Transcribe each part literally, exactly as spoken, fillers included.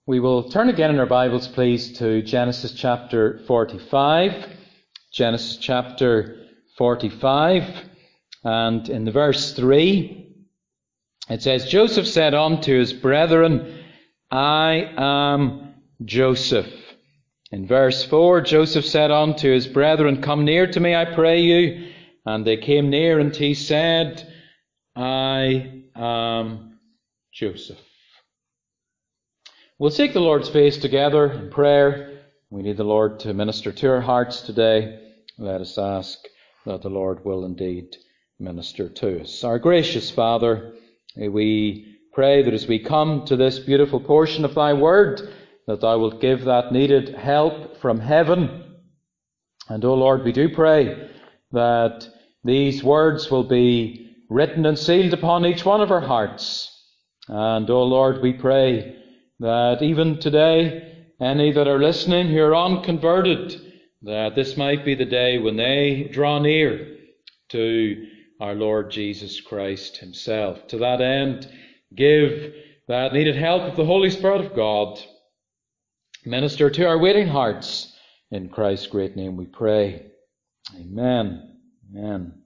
We will turn again in our Bibles, please, to Genesis chapter forty-five. Genesis chapter forty-five. And in the verse three, it says, Joseph said unto his brethren, I am Joseph. In verse four, Joseph said unto his brethren, Come near to me, I pray you. And they came near, and he said, I am Joseph. We'll seek the Lord's face together in prayer. We need the Lord to minister to our hearts today. Let us ask that the Lord will indeed minister to us. Our gracious Father, we pray that as we come to this beautiful portion of thy word, that thou wilt give that needed help from heaven. And, O Lord, we do pray that these words will be written and sealed upon each one of our hearts. And, O Lord, we pray that even today, any that are listening who are unconverted, that this might be the day when they draw near to our Lord Jesus Christ himself. To that end, give that needed help of the Holy Spirit of God. Minister to our waiting hearts. In Christ's great name we pray. Amen. Amen.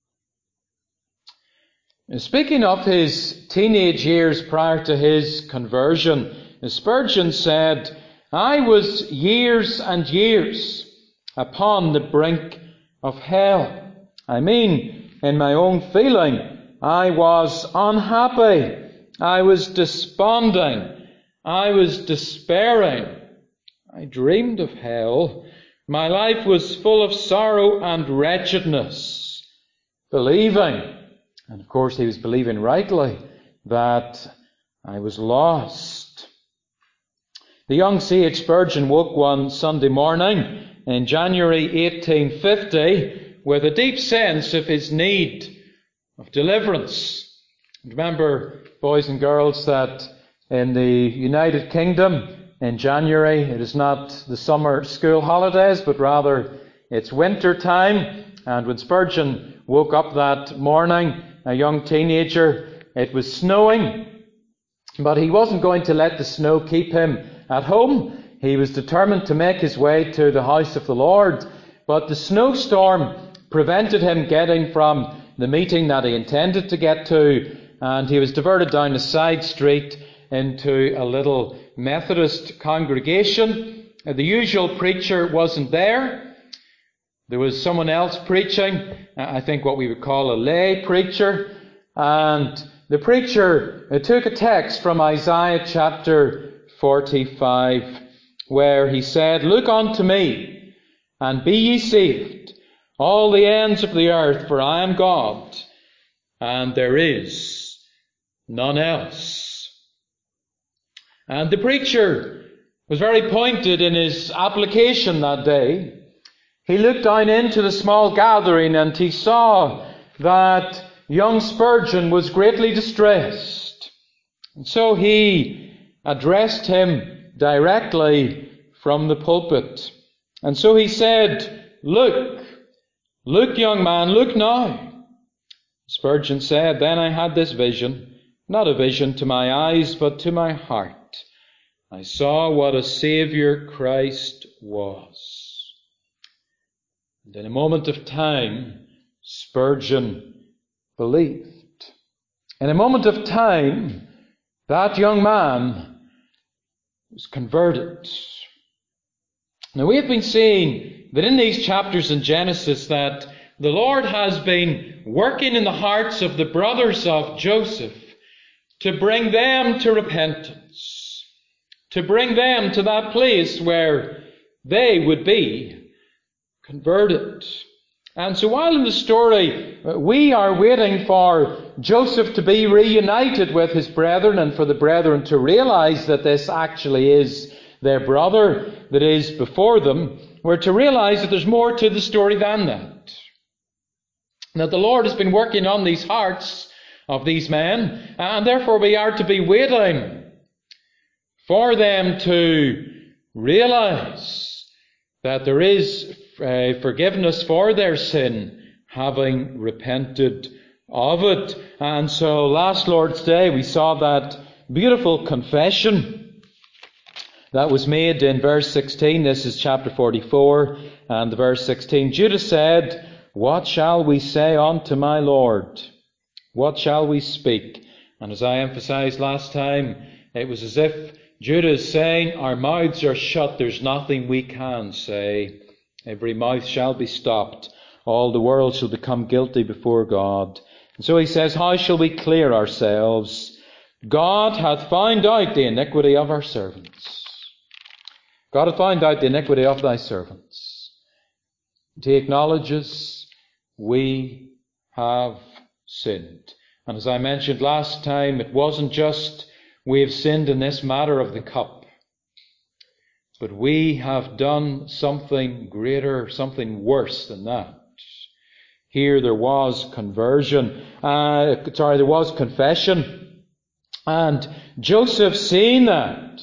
Speaking of his teenage years prior to his conversion, Spurgeon said, I was years and years upon the brink of hell. I mean, in my own feeling, I was unhappy. I was desponding. I was despairing. I dreamed of hell. My life was full of sorrow and wretchedness. Believing, and of course he was believing rightly, that I was lost. The young C H Spurgeon woke one Sunday morning in January eighteen fifty with a deep sense of his need of deliverance. Remember, boys and girls, that in the United Kingdom in January it is not the summer school holidays, but rather it's winter time. And when Spurgeon woke up that morning, a young teenager, it was snowing. But he wasn't going to let the snow keep him at home. He was determined to make his way to the house of the Lord. But the snowstorm prevented him getting from the meeting that he intended to get to, and he was diverted down a side street into a little Methodist congregation. The usual preacher wasn't there. There was someone else preaching, I think what we would call a lay preacher, and the preacher took a text from Isaiah chapter forty-five, where he said, Look unto me, and be ye saved, all the ends of the earth, for I am God, and there is none else. And the preacher was very pointed in his application that day. He looked down into the small gathering, and he saw that young Spurgeon was greatly distressed. And so he addressed him directly from the pulpit. And so he said, Look, look, young man, look now. Spurgeon said, Then I had this vision, not a vision to my eyes, but to my heart. I saw what a Saviour Christ was. And in a moment of time, Spurgeon believed. In a moment of time, that young man was converted. Now, we have been seeing that in these chapters in Genesis that the Lord has been working in the hearts of the brothers of Joseph to bring them to repentance, to bring them to that place where they would be converted. And so while in the story we are waiting for Joseph to be reunited with his brethren and for the brethren to realize that this actually is their brother that is before them, we're to realize that there's more to the story than that. That the Lord has been working on these hearts of these men, and therefore we are to be waiting for them to realize that there is uh, forgiveness for their sin, having repented of it. And so last Lord's Day we saw that beautiful confession that was made in verse sixteen. This is chapter forty-four and verse sixteen. Judas said, "What shall we say unto my Lord? What shall we speak?" And as I emphasized last time, it was as if Judas is saying, our mouths are shut, there's nothing we can say. Every mouth shall be stopped. All the world shall become guilty before God. And so he says, how shall we clear ourselves? God hath found out the iniquity of our servants. God hath found out the iniquity of thy servants. And he acknowledges we have sinned. And as I mentioned last time, it wasn't just we have sinned in this matter of the cup, but we have done something greater, something worse than that. Here there was conversion, uh, sorry, there was confession, and Joseph seeing that.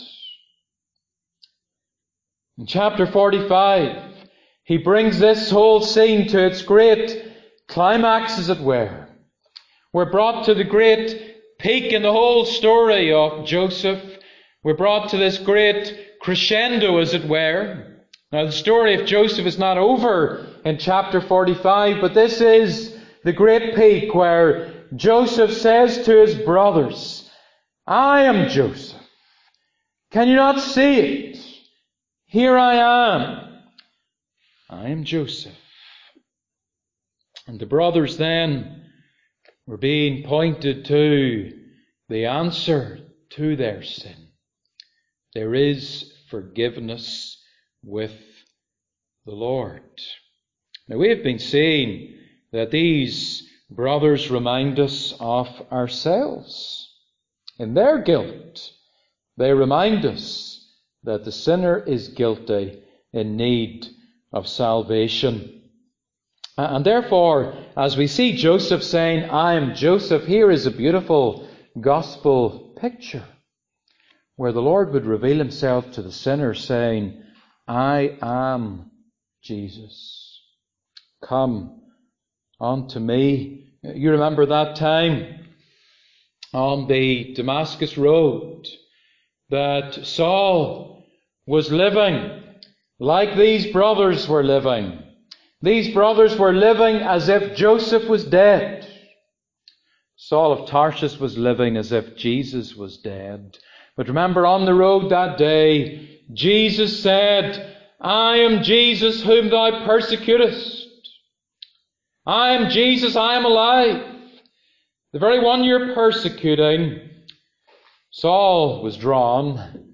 In chapter forty-five, he brings this whole scene to its great climax, as it were. We're brought to the great peak in the whole story of Joseph. We're brought to this great crescendo, as it were. Now, the story of Joseph is not over in chapter forty-five, but this is the great peak where Joseph says to his brothers, I am Joseph. Can you not see it? Here I am. I am Joseph. And the brothers then were being pointed to the answer to their sin. There is forgiveness with the Lord. Now, we have been seeing that these brothers remind us of ourselves. In their guilt, they remind us that the sinner is guilty, in need of salvation. And therefore, as we see Joseph saying, I am Joseph, here is a beautiful gospel picture where the Lord would reveal himself to the sinner saying, I am Jesus. Come unto me. You remember that time on the Damascus road that Saul was living like these brothers were living. These brothers were living as if Joseph was dead. Saul of Tarsus was living as if Jesus was dead. But remember, on the road that day, Jesus said, I am Jesus whom thou persecutest. I am Jesus, I am alive. The very one you're persecuting. Saul was drawn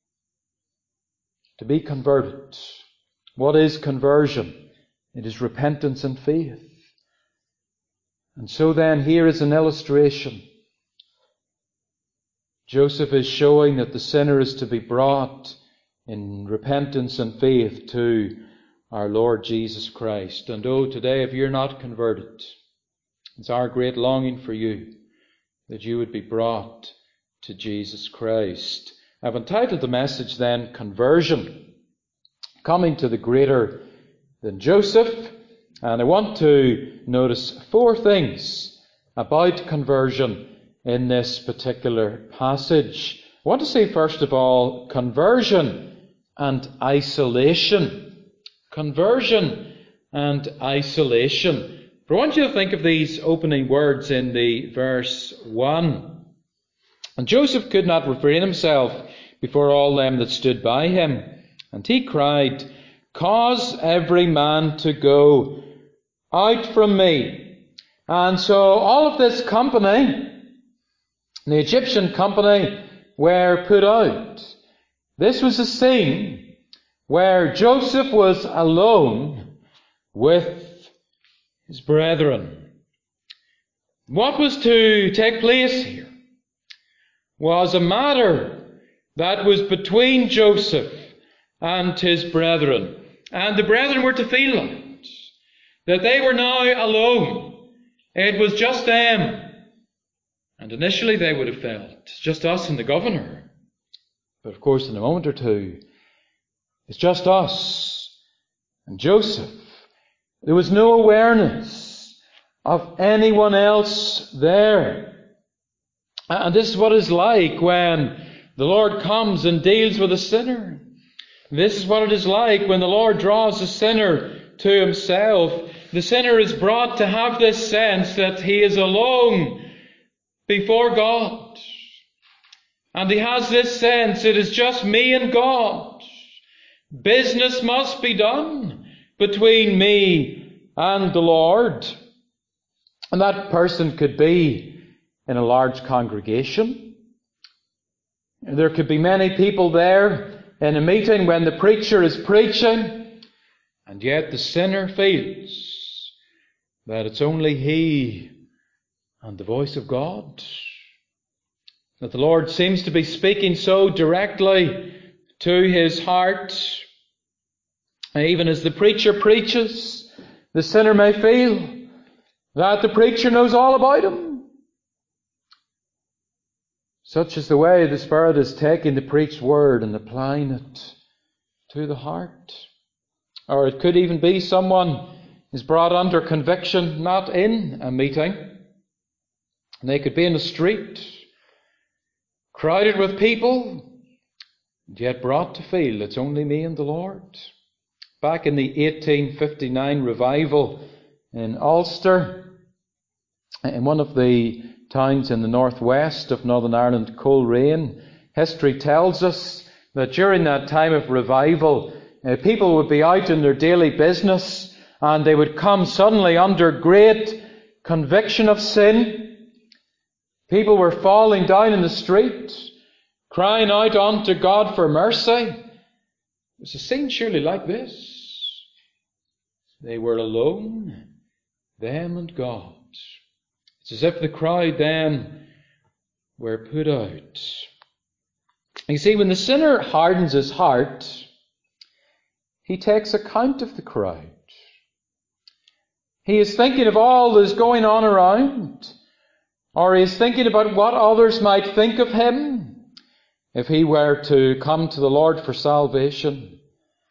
to be converted. What is conversion? It is repentance and faith. And so then, here is an illustration. Joseph is showing that the sinner is to be brought in repentance and faith to our Lord Jesus Christ. And oh, today, if you're not converted, it's our great longing for you that you would be brought to Jesus Christ. I've entitled the message then, Conversion, coming to the greater than Joseph. And I want to notice four things about conversion in this particular passage. I want to say, first of all, conversion and isolation. Conversion and isolation. But I want you to think of these opening words in the verse one. And Joseph could not refrain himself before all them that stood by him. And he cried, Cause every man to go out from me. And so all of this company, the Egyptian company, were put out. This was a scene where Joseph was alone with his brethren. What was to take place here was a matter that was between Joseph and his brethren. And the brethren were to feel that, that they were now alone. It was just them. And initially they would have felt, just us and the governor. But of course, in a moment or two, it's just us and Joseph. There was no awareness of anyone else there. And this is what it's like when The Lord comes and deals with a sinner. This is what it is like when the Lord draws a sinner to himself. The sinner is brought to have this sense that he is alone before God. And he has this sense, it is just me and God. Business must be done between me and the Lord. And that person could be in a large congregation. There could be many people there in a meeting when the preacher is preaching, and yet the sinner feels that it's only he and the voice of God. That the Lord seems to be speaking so directly to his heart. And even as the preacher preaches, the sinner may feel that the preacher knows all about him. Such is the way the Spirit is taking the preached word and applying it to the heart. Or it could even be someone is brought under conviction not in a meeting. And they could be in the street, crowded with people, and yet brought to feel it's only me and the Lord. Back in the eighteen fifty-nine revival in Ulster, in one of the towns in the northwest of Northern Ireland, Coleraine, history tells us that during that time of revival, uh, people would be out in their daily business and they would come suddenly under great conviction of sin. People were falling down in the street, crying out unto God for mercy. It was a scene surely like this. They were alone, them and God. It's as if the crowd then were put out. You see, when the sinner hardens his heart, he takes account of the crowd. He is thinking of all that is going on around. Or he is thinking about what others might think of him if he were to come to the Lord for salvation.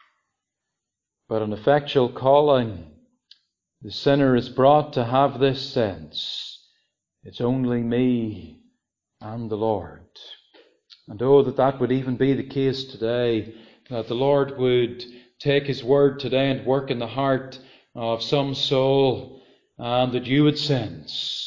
But an effectual calling, the sinner is brought to have this sense. It's only me and the Lord. And oh, that that would even be the case today, that the Lord would take His word today and work in the heart of some soul, and that you would sense,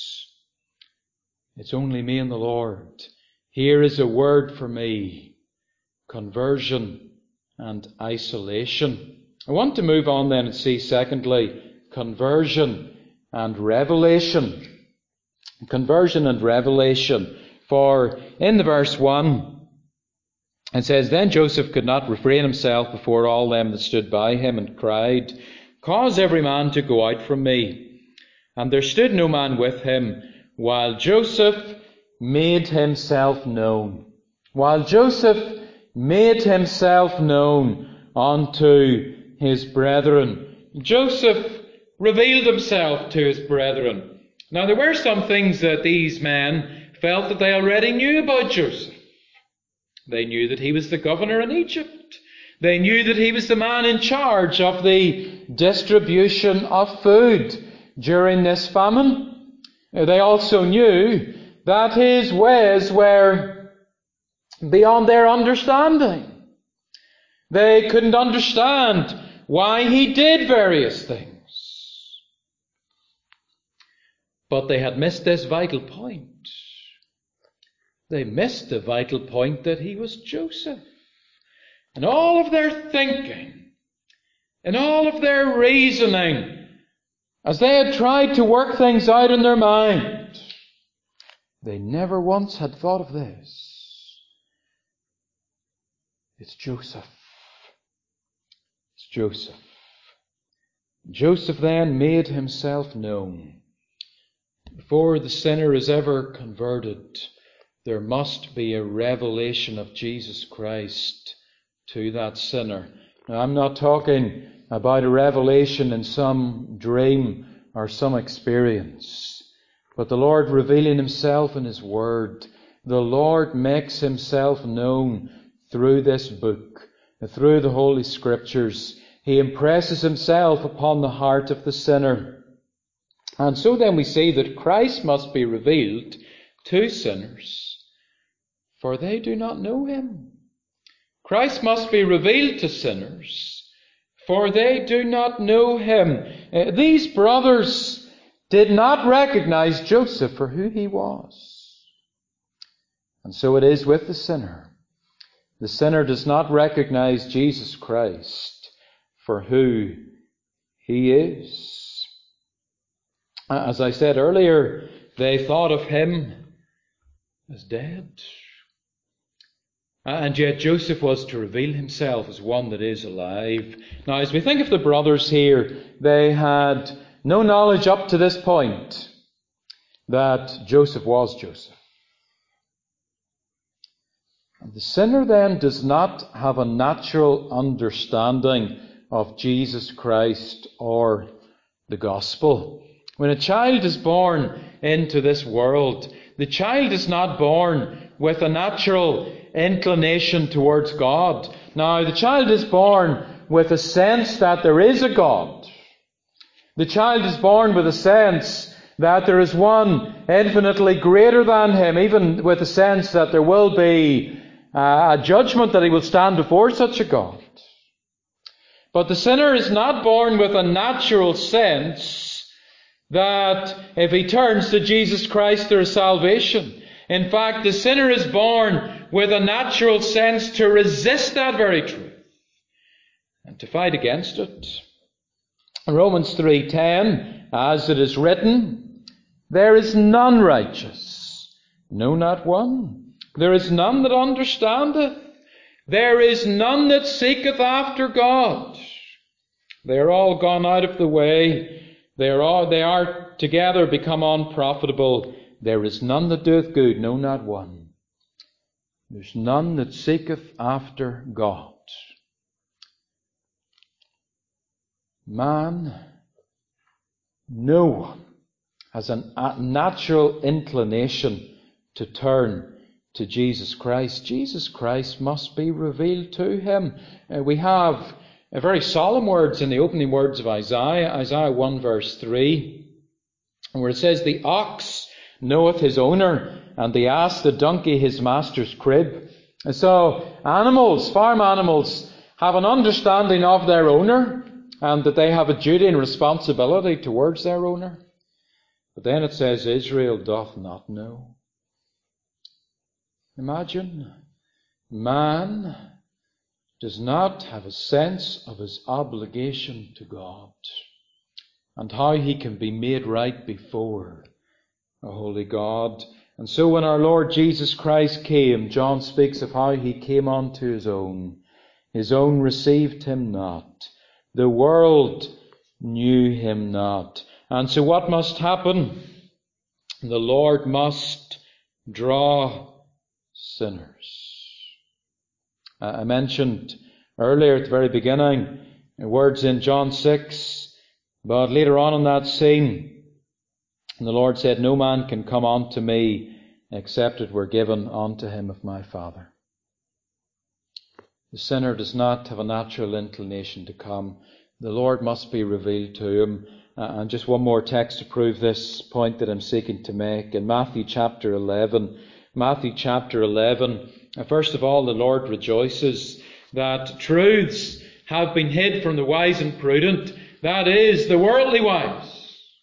it's only me and the Lord. Here is a word for me. Conversion and isolation. I want to move on then and see, secondly, conversion and revelation. Conversion and revelation. For in the verse one, it says, Then Joseph could not refrain himself before all them that stood by him, and cried, Cause every man to go out from me. And there stood no man with him, while Joseph made himself known. While Joseph made himself known unto his brethren. Joseph revealed himself to his brethren. Now there were some things that these men felt that they already knew about Joseph. They knew that he was the governor in Egypt. They knew that he was the man in charge of the distribution of food during this famine. They also knew that his ways were beyond their understanding. They couldn't understand why he did various things. But they had missed this vital point. They missed the vital point that he was Joseph. And all of their thinking, and all of their reasoning, as they had tried to work things out in their mind, they never once had thought of this. It's Joseph. It's Joseph. Joseph then made himself known. Before the sinner is ever converted, there must be a revelation of Jesus Christ to that sinner. Now, I'm not talking about a revelation in some dream or some experience, but the Lord revealing Himself in His Word. The Lord makes Himself known through this book, through the Holy Scriptures. He impresses Himself upon the heart of the sinner. And so then we see that Christ must be revealed to sinners for they do not know him. Christ must be revealed to sinners, for they do not know him. Uh, these brothers did not recognize Joseph for who he was. And so it is with the sinner. The sinner does not recognize Jesus Christ for who he is. As I said earlier, they thought of him as dead. And yet Joseph was to reveal himself as one that is alive. Now, as we think of the brothers here, they had no knowledge up to this point that Joseph was Joseph. And the sinner then does not have a natural understanding of Jesus Christ or the gospel. When a child is born into this world, the child is not born with a natural inclination towards God. Now, the child is born with a sense that there is a God. The child is born with a sense that there is one infinitely greater than him, even with a sense that there will be uh, a judgment, that he will stand before such a God. But the sinner is not born with a natural sense that if he turns to Jesus Christ there is salvation. In fact, the sinner is born with a natural sense to resist that very truth and to fight against it. In Romans three ten, as it is written, there is none righteous, no, not one. There is none that understandeth. There is none that seeketh after God. They are all gone out of the way. They are all, they are together become unprofitable. There is none that doeth good, no, not one. There's none that seeketh after God. Man, no one has a natural inclination to turn to Jesus Christ. Jesus Christ must be revealed to him. Uh, we have uh, very solemn words in the opening words of Isaiah, Isaiah one verse three, where it says, the ox knoweth his owner, and the ass, the donkey, his master's crib. And so animals, farm animals, have an understanding of their owner, and that they have a duty and responsibility towards their owner. But then it says, Israel doth not know. Imagine, man does not have a sense of his obligation to God and how he can be made right before a holy God. And so when our Lord Jesus Christ came, John speaks of how he came unto his own. His own received him not. The world knew him not. And so what must happen? The Lord must draw sinners. I mentioned earlier at the very beginning words in John six, but later on in that scene, the Lord said, no man can come unto me except it were given unto him of my Father. The sinner does not have a natural inclination to come. The Lord must be revealed to him. Uh, and just one more text to prove this point that I'm seeking to make. In Matthew chapter eleven, Matthew chapter eleven, uh, first of all, the Lord rejoices that truths have been hid from the wise and prudent, that is, the worldly wise.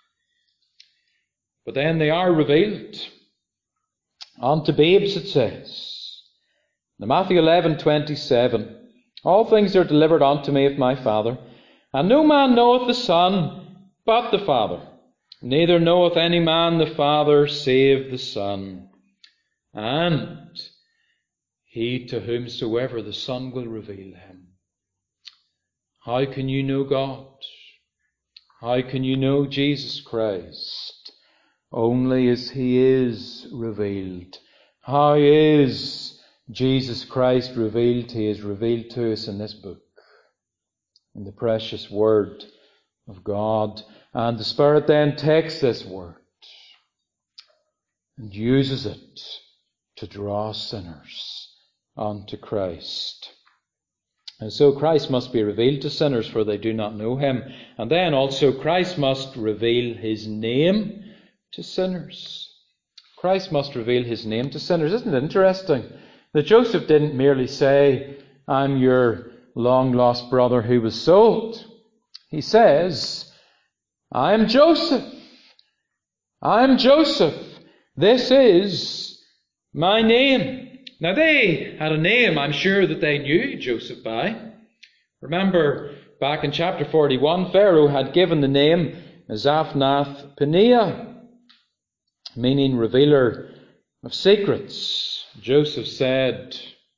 But then they are revealed unto babes, it says. In Matthew eleven twenty-seven, all things are delivered unto me of my Father, and no man knoweth the Son but the Father. Neither knoweth any man the Father save the Son, and he to whomsoever the Son will reveal him. How can you know God? How can you know Jesus Christ? Only as he is revealed. How is Jesus Christ revealed? He is revealed to us in this book, in the precious Word of God. And the Spirit then takes this Word and uses it to draw sinners unto Christ. And so Christ must be revealed to sinners, for they do not know him. And then also Christ must reveal his name to sinners. Christ must reveal his name to sinners. Isn't it interesting That Joseph didn't merely say, I'm your long-lost brother who was sold. He says, I am Joseph. I am Joseph. This is my name. Now they had a name I'm sure that they knew Joseph by. Remember, back in chapter forty-one, Pharaoh had given the name Zaphnath-Paneah, meaning revealer of secrets. Joseph said,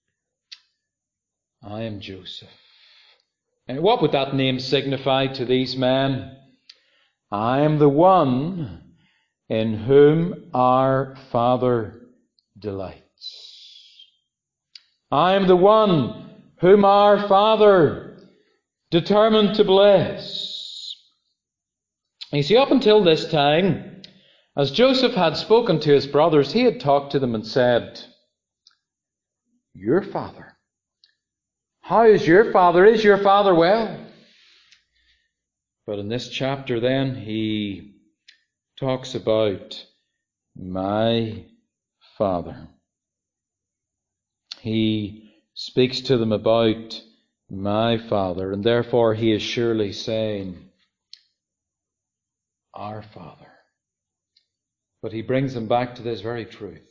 I am Joseph. And what would that name signify to these men? I am the one in whom our Father delights. I am the one whom our Father determined to bless. You see, up until this time, as Joseph had spoken to his brothers, he had talked to them and said, your father. How is your father? Is your father well? But in this chapter then, he talks about my Father. He speaks to them about my Father, and therefore he is surely saying, our Father. But he brings them back to this very truth.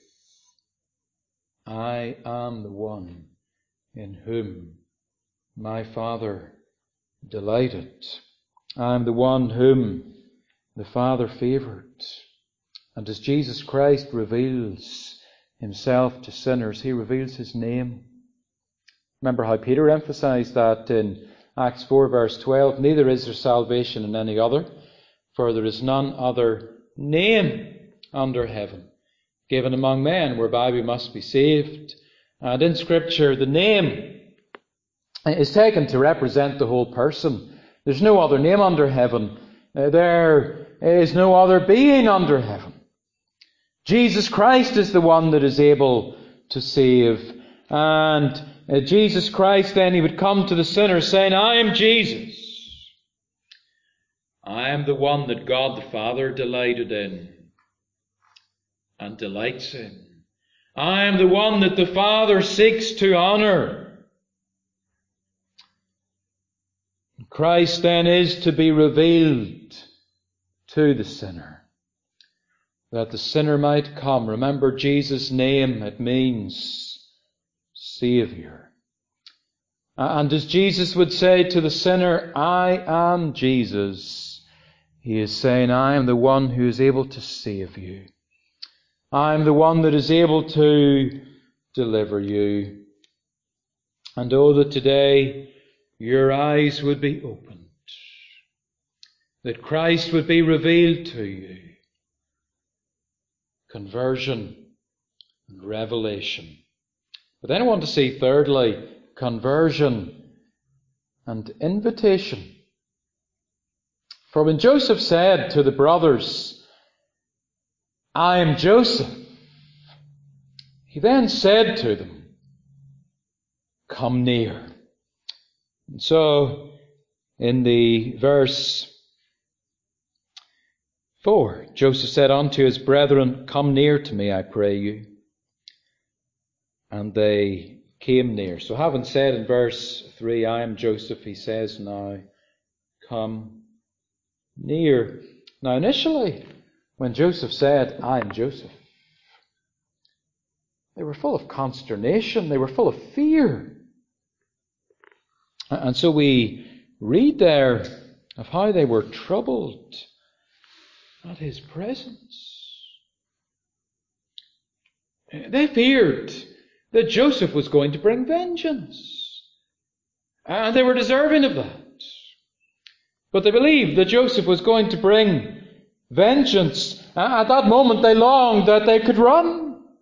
I am the one in whom my Father delighted. I am the one whom the Father favoured. And as Jesus Christ reveals himself to sinners, he reveals his name. Remember how Peter emphasised that in Acts four verse twelve, neither is there salvation in any other, for there is none other name under heaven given among men whereby we must be saved. And in Scripture, the name is taken to represent the whole person. There's no other name under heaven. There is no other being under heaven. Jesus Christ is the one that is able to save. And uh, Jesus Christ, then, he would come to the sinner saying, I am Jesus. I am the one that God the Father delighted in and delights in. I am the one that the Father seeks to honour. Christ, then, is to be revealed to the sinner, that the sinner might come. Remember Jesus' name, it means Saviour. And as Jesus would say to the sinner, I am Jesus, he is saying, I am the one who is able to save you. I am the one that is able to deliver you. And oh, that today your eyes would be opened, that Christ would be revealed to you. Conversion and revelation. But then I want to see, thirdly, conversion and invitation. For when Joseph said to the brothers, I am Joseph, he then said to them, come near. And so, in the verse four, Joseph said unto his brethren, come near to me, I pray you. And they came near. So having said in verse three, I am Joseph, he says now, come near. Now initially, when Joseph said, I am Joseph, they were full of consternation. They were full of fear. And so we read there of how they were troubled at his presence. They feared that Joseph was going to bring vengeance. And they were deserving of that. But they believed that Joseph was going to bring vengeance. At that moment they longed that they could run.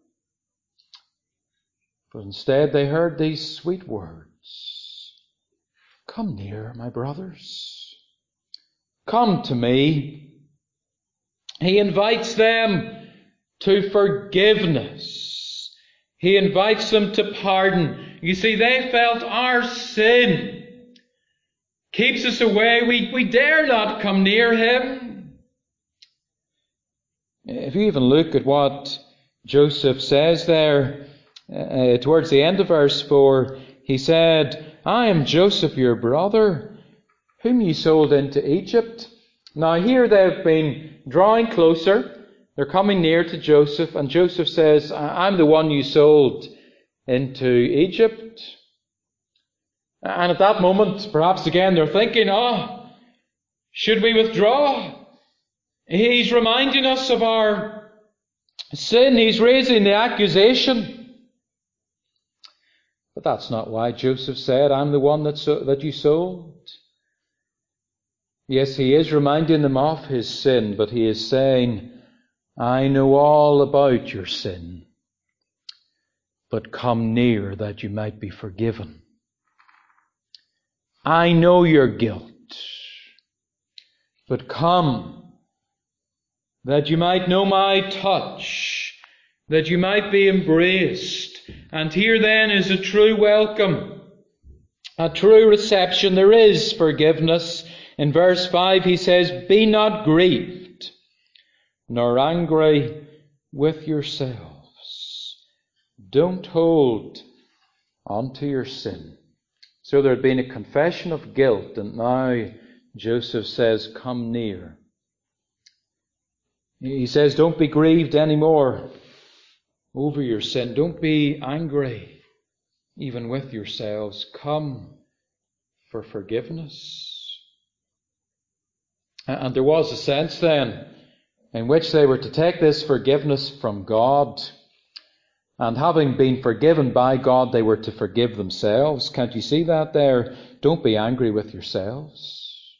But instead they heard these sweet words. Come near, my brothers. Come to me. He invites them to forgiveness. He invites them to pardon. You see, they felt our sin keeps us away. We, we dare not come near him. If you even look at what Joseph says there Uh, towards the end of verse four, he said, I am Joseph your brother, whom you sold into Egypt. Now here they've been drawing closer. They're coming near to Joseph, and Joseph says, I'm the one you sold into Egypt. And at that moment, perhaps again, they're thinking, oh, should we withdraw? He's reminding us of our sin. He's raising the accusation. But that's not why Joseph said, I'm the one that, so, that you sold. Yes, he is reminding them of his sin, but he is saying, I know all about your sin, but come near that you might be forgiven. I know your guilt, but come that you might know my touch, that you might be embraced. And here then is a true welcome, a true reception. There is forgiveness. In verse five he says, be not grieved, nor angry with yourselves. Don't hold on to your sin. So there had been a confession of guilt, and now Joseph says, come near. He says, don't be grieved anymore over your sin. Don't be angry even with yourselves. Come for forgiveness. And there was a sense then in which they were to take this forgiveness from God, and having been forgiven by God, they were to forgive themselves. Can't you see that there? Don't be angry with yourselves.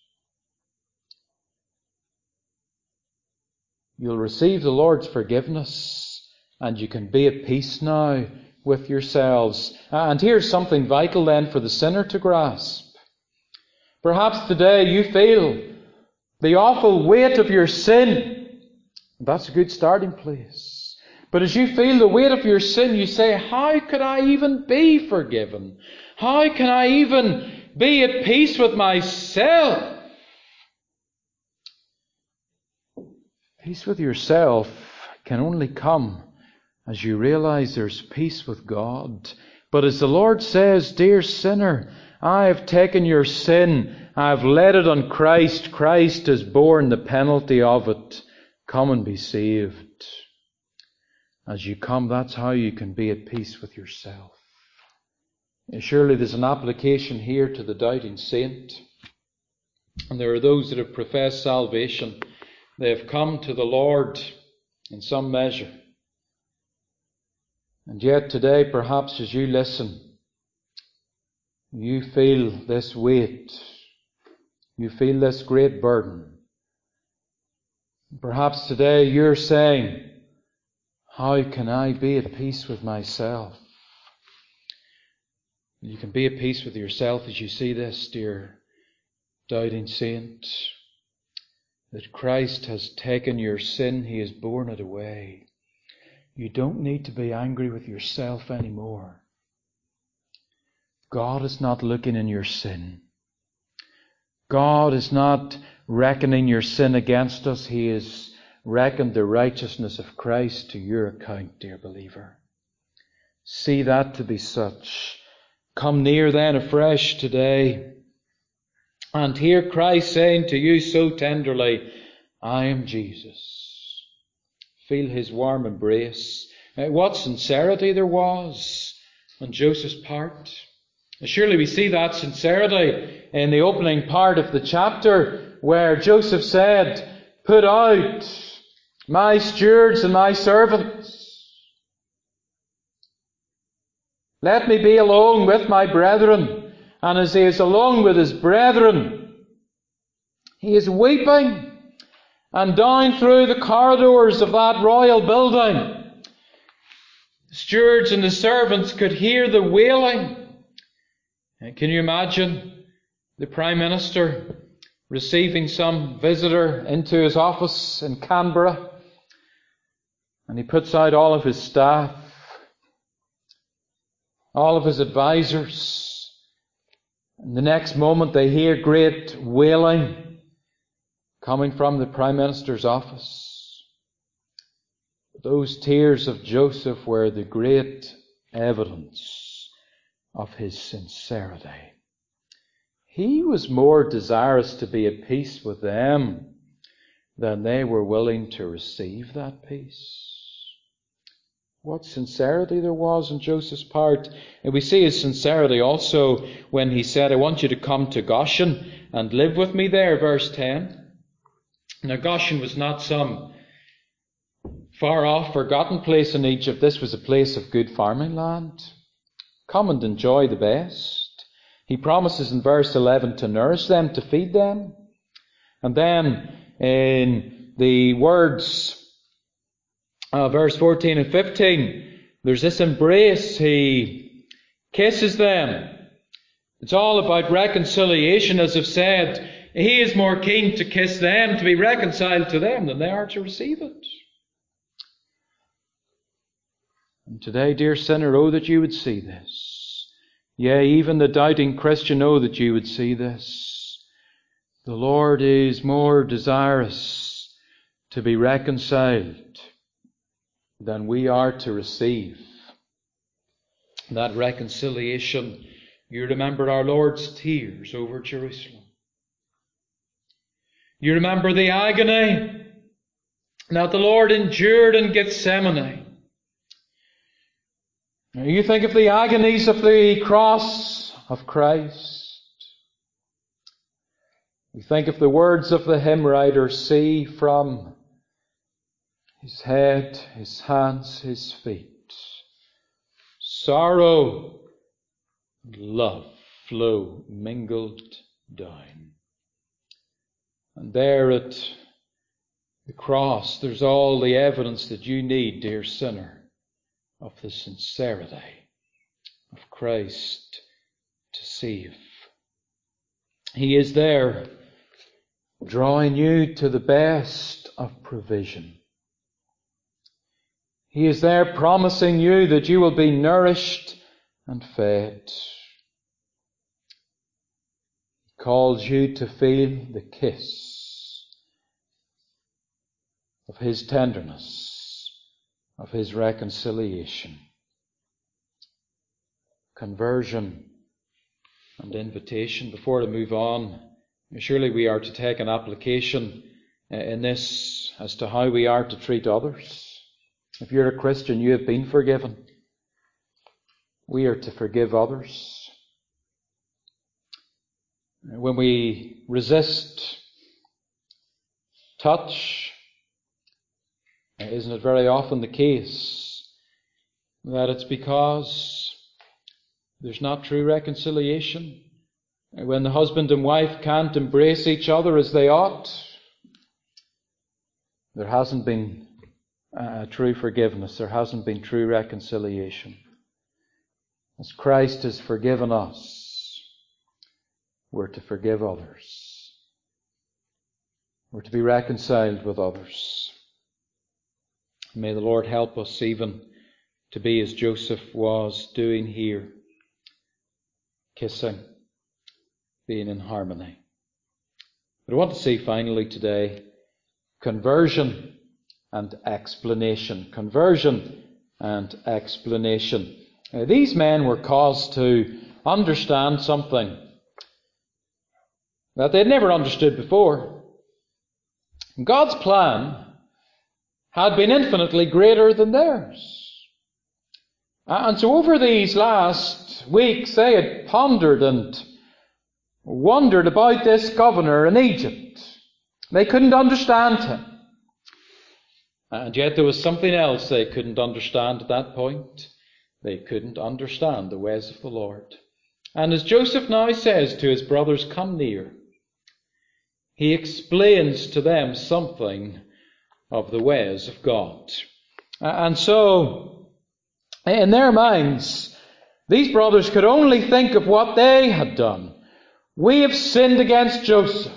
You'll receive the Lord's forgiveness, and you can be at peace now with yourselves. And here's something vital then for the sinner to grasp. Perhaps today you feel the awful weight of your sin. That's a good starting place. But as you feel the weight of your sin, you say, how could I even be forgiven? How can I even be at peace with myself? Peace with yourself can only come as you realize there's peace with God. But as the Lord says, dear sinner, I have taken your sin. I have laid it on Christ. Christ has borne the penalty of it. Come and be saved. As you come, that's how you can be at peace with yourself. Surely there's an application here to the doubting saint. And there are those that have professed salvation. They have come to the Lord in some measure. And yet today, perhaps as you listen, you feel this weight. You feel this great burden. Perhaps today you're saying, how can I be at peace with myself? You can be at peace with yourself as you see this, dear doubting saint, that Christ has taken your sin. He has borne it away. You don't need to be angry with yourself anymore. God is not looking in your sin. God is not reckoning your sin against us. He has reckoned the righteousness of Christ to your account, dear believer. See that to be such. Come near then afresh today, and hear Christ saying to you so tenderly, I am Jesus. Feel his warm embrace. Now, what sincerity there was on Joseph's part. Surely we see that sincerity in the opening part of the chapter where Joseph said, put out my stewards and my servants. Let me be alone with my brethren. And as he is alone with his brethren, he is weeping. And down through the corridors of that royal building, the stewards and the servants could hear the wailing. And can you imagine the Prime Minister receiving some visitor into his office in Canberra, and he puts out all of his staff, all of his advisors, and the next moment they hear great wailing coming from the Prime Minister's office. Those tears of Joseph were the great evidence of his sincerity. He was more desirous to be at peace with them than they were willing to receive that peace. What sincerity there was in Joseph's part. And we see his sincerity also when he said, I want you to come to Goshen and live with me there, verse ten. Now Goshen was not some far off, forgotten place in Egypt. This was a place of good farming land. Come and enjoy the best. He promises in verse eleven to nourish them, to feed them. And then in the words Uh, verse fourteen and fifteen, there's this embrace. He kisses them. It's all about reconciliation, as I've said. He is more keen to kiss them, to be reconciled to them, than they are to receive it. And today, dear sinner, oh, that you would see this. Yea, even the doubting Christian, oh, that you would see this. The Lord is more desirous to be reconciled than we are to receive that reconciliation. You remember our Lord's tears over Jerusalem. You remember the agony that the Lord endured in Gethsemane. Now you think of the agonies of the cross of Christ. You think of the words of the hymn writer, see from his head, his hands, his feet, sorrow and love flow mingled down. And there at the cross, there's all the evidence that you need, dear sinner, of the sincerity of Christ to save. He is there, drawing you to the best of provision. He is there promising you that you will be nourished and fed. He calls you to feel the kiss of His tenderness, of His reconciliation. Conversion and invitation. Before I move on, surely we are to take an application in this as to how we are to treat others. If you're a Christian, you have been forgiven. We are to forgive others. When we resist touch, isn't it very often the case that it's because there's not true reconciliation? When the husband and wife can't embrace each other as they ought, there hasn't been Uh, true forgiveness. There hasn't been true reconciliation. As Christ has forgiven us, we're to forgive others. We're to be reconciled with others. May the Lord help us even to be as Joseph was doing here, kissing, being in harmony. But I want to see finally today, conversion and explanation. Conversion and explanation. Uh, these men were caused to understand something that they had never understood before. God's plan had been infinitely greater than theirs. And so over these last weeks they had pondered and wondered about this governor in Egypt. They couldn't understand him. And yet there was something else they couldn't understand at that point. They couldn't understand the ways of the Lord. And as Joseph now says to his brothers, come near, he explains to them something of the ways of God. And so, in their minds, these brothers could only think of what they had done. We have sinned against Joseph.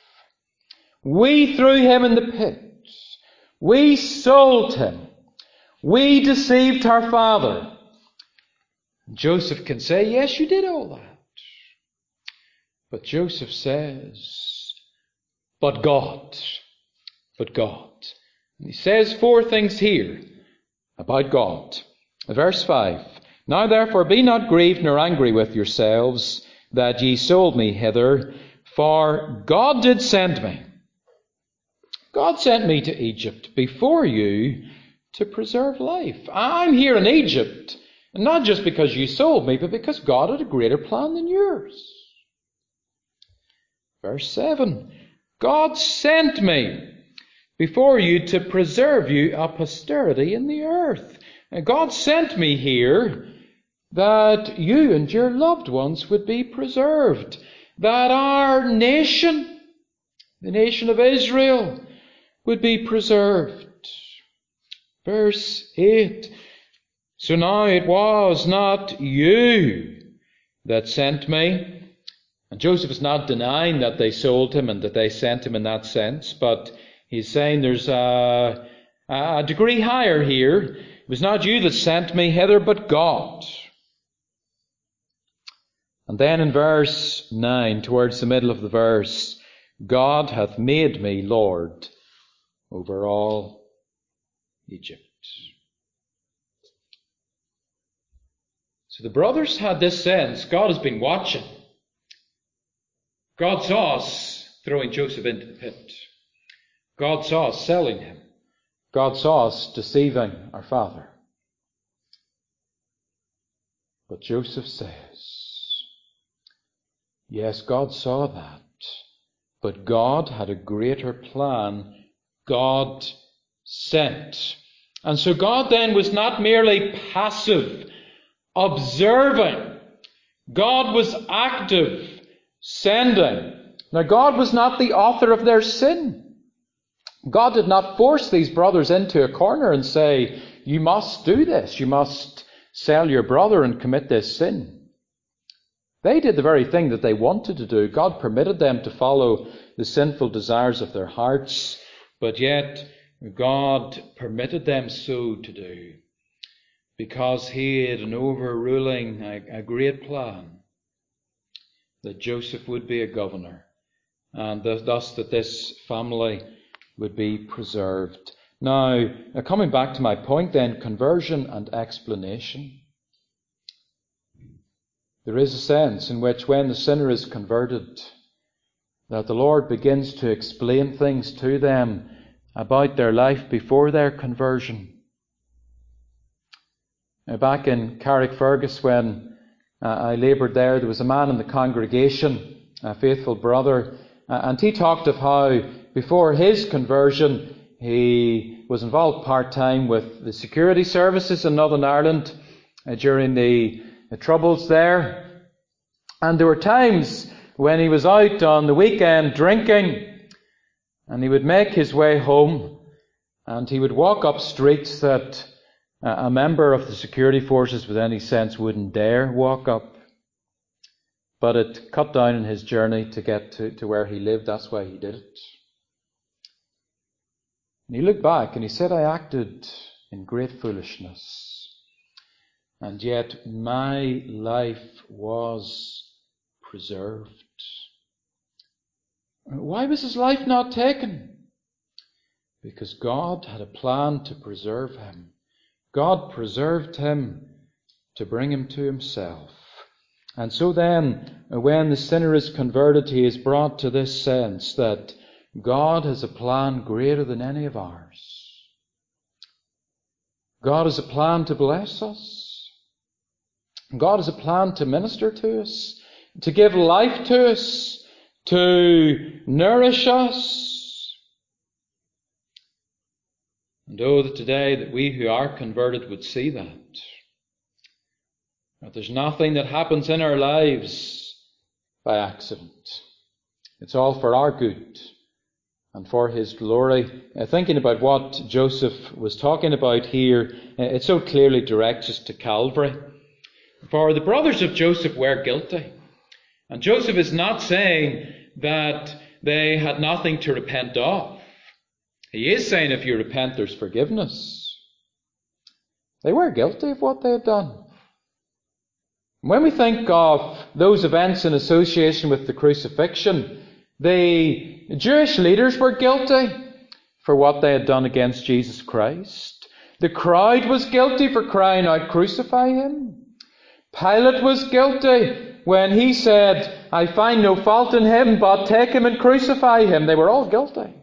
We threw him in the pit. We sold him. We deceived our father. Joseph can say, yes, you did all that. But Joseph says, but God. But God. And he says four things here about God. Verse five. Now therefore be not grieved nor angry with yourselves, that ye sold me hither, for God did send me. God sent me to Egypt before you to preserve life. I'm here in Egypt, not just because you sold me, but because God had a greater plan than yours. Verse seven, God sent me before you to preserve you a posterity in the earth. And God sent me here that you and your loved ones would be preserved, that our nation, the nation of Israel, would be preserved. Verse eight, so now it was not you that sent me. And Joseph is not denying that they sold him and that they sent him in that sense, but he's saying there's a, a degree higher here. It was not you that sent me hither, but God. And then in verse nine, towards the middle of the verse, God hath made me Lord over all Egypt. So the brothers had this sense, God has been watching. God saw us throwing Joseph into the pit. God saw us selling him. God saw us deceiving our father. But Joseph says, yes, God saw that, but God had a greater plan. God sent. And so God then was not merely passive, observing. God was active, sending. Now, God was not the author of their sin. God did not force these brothers into a corner and say, you must do this. You must sell your brother and commit this sin. They did the very thing that they wanted to do. God permitted them to follow the sinful desires of their hearts, but yet God permitted them so to do because He had an overruling, a, a great plan that Joseph would be a governor and thus that this family would be preserved. Now, coming back to my point then, conversion and explanation. There is a sense in which when the sinner is converted, that the Lord begins to explain things to them about their life before their conversion. Now, back in Carrickfergus, when uh, I laboured there, there was a man in the congregation, a faithful brother, uh, and he talked of how before his conversion he was involved part-time with the security services in Northern Ireland uh, during the, the Troubles there. And there were times when he was out on the weekend drinking, and he would make his way home, and he would walk up streets that a member of the security forces with any sense wouldn't dare walk up. But it cut down in his journey to get to, to where he lived. That's why he did it. And he looked back and he said, I acted in great foolishness. And yet my life was preserved. Why was his life not taken? Because God had a plan to preserve him. God preserved him to bring him to himself. And so then, when the sinner is converted, he is brought to this sense that God has a plan greater than any of ours. God has a plan to bless us. God has a plan to minister to us, to give life to us, to nourish us. And oh, that today that we who are converted would see that. That there's nothing that happens in our lives by accident. It's all for our good and for His glory. Uh, thinking about what Joseph was talking about here, uh, it so clearly directs us to Calvary. For the brothers of Joseph were guilty. And Joseph is not saying that they had nothing to repent of. He is saying if you repent, there's forgiveness. They were guilty of what they had done. When we think of those events in association with the crucifixion, the Jewish leaders were guilty for what they had done against Jesus Christ. The crowd was guilty for crying out, crucify him. Pilate was guilty when he said, I find no fault in him, but take him and crucify him. They were all guilty.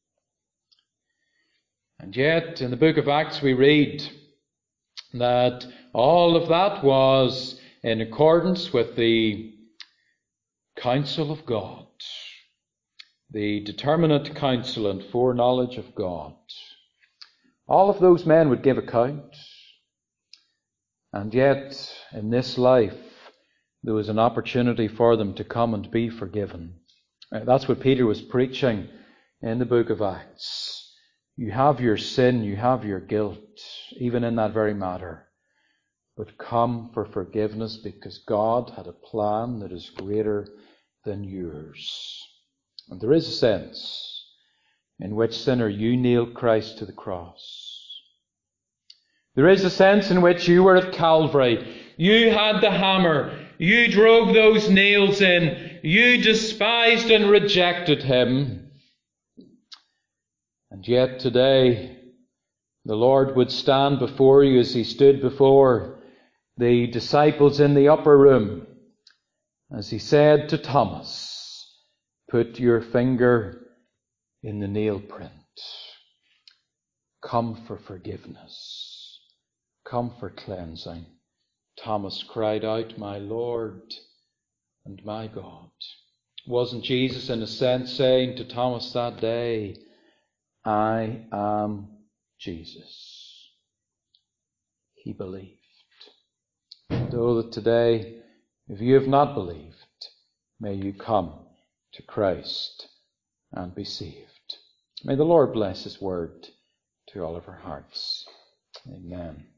And yet, in the book of Acts, we read that all of that was in accordance with the counsel of God, the determinate counsel and foreknowledge of God. All of those men would give account. And yet, in this life, there was an opportunity for them to come and be forgiven. That's what Peter was preaching in the book of Acts. You have your sin, you have your guilt, even in that very matter. But come for forgiveness because God had a plan that is greater than yours. And there is a sense in which, sinner, you nailed Christ to the cross. There is a sense in which you were at Calvary. You had the hammer. You drove those nails in. You despised and rejected him. And yet today, the Lord would stand before you as he stood before the disciples in the upper room, as he said to Thomas, put your finger in the nail print. Come for forgiveness. Come for cleansing. Thomas cried out, my Lord and my God. Wasn't Jesus, in a sense, saying to Thomas that day, I am Jesus? He believed. And oh, that today, if you have not believed, may you come to Christ and be saved. May the Lord bless his word to all of our hearts. Amen.